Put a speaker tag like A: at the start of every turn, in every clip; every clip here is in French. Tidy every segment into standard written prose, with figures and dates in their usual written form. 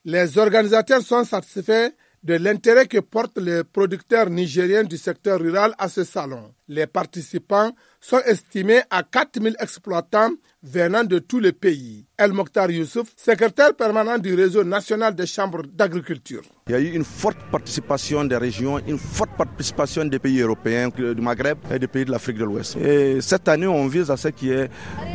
A: Les organisateurs sont satisfaits de l'intérêt que portent les producteurs nigériens du secteur rural à ce salon. Les participants sont estimés à 4000 exploitants venant de tous les pays. El Mokhtar Youssouf, secrétaire permanent du réseau national des chambres d'agriculture.
B: Il y a eu une forte participation des régions, une forte participation des pays européens, du Maghreb et des pays de l'Afrique de l'Ouest. Et cette année, on vise à ce qu'il y ait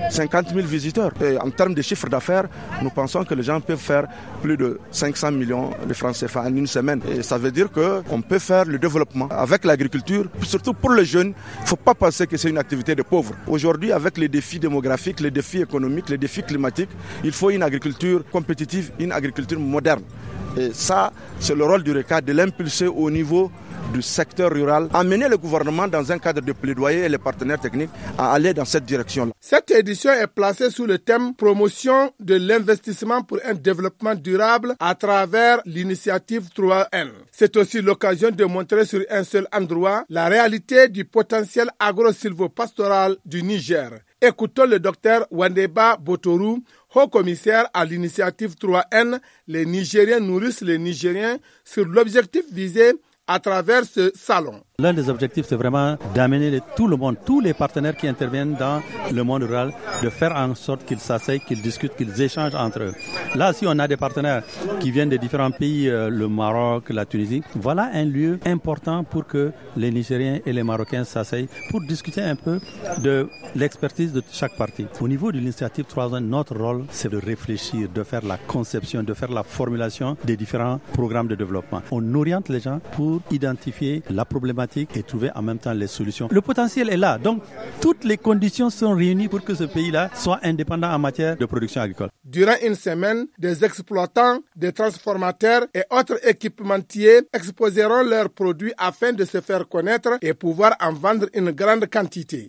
B: 50 000 visiteurs. Et en termes de chiffre d'affaires, nous pensons que les gens peuvent faire plus de 500 millions de francs CFA en une semaine. Et ça veut dire qu'on peut faire le développement avec l'agriculture, surtout pour les jeunes. Il ne faut pas penser que c'est une activité de pauvres. Aujourd'hui, avec les défis démographiques, les défis économiques, les défis climatiques, il faut une agriculture compétitive, une agriculture moderne. Et ça, c'est le rôle du RECA de l'impulser au niveau du secteur rural, amener le gouvernement dans un cadre de plaidoyer et les partenaires techniques à aller dans cette direction-là.
A: Cette édition est placée sous le thème promotion de l'investissement pour un développement durable à travers l'initiative 3N. C'est aussi l'occasion de montrer sur un seul endroit la réalité du potentiel agro-sylvo-pastoral du Niger. Écoutons le docteur Wandeba Botorou, haut-commissaire à l'initiative 3N. Les Nigériens nourrissent les Nigériens sur l'objectif visé à travers ce salon.
C: L'un des objectifs, c'est vraiment d'amener tout le monde, tous les partenaires qui interviennent dans le monde rural, de faire en sorte qu'ils s'asseyent, qu'ils discutent, qu'ils échangent entre eux. Là, si on a des partenaires qui viennent de différents pays, le Maroc, la Tunisie, voilà un lieu important pour que les Nigériens et les Marocains s'asseyent pour discuter un peu de l'expertise de chaque partie. Au niveau de l'initiative 3N, notre rôle, c'est de réfléchir, de faire la conception, de faire la formulation des différents programmes de développement. On oriente les gens pour identifier la problématique et trouver en même temps les solutions. Le potentiel est là, donc toutes les conditions sont réunies pour que ce pays-là soit indépendant en matière de production agricole.
A: Durant une semaine, des exploitants, des transformateurs et autres équipementiers exposeront leurs produits afin de se faire connaître et pouvoir en vendre une grande quantité.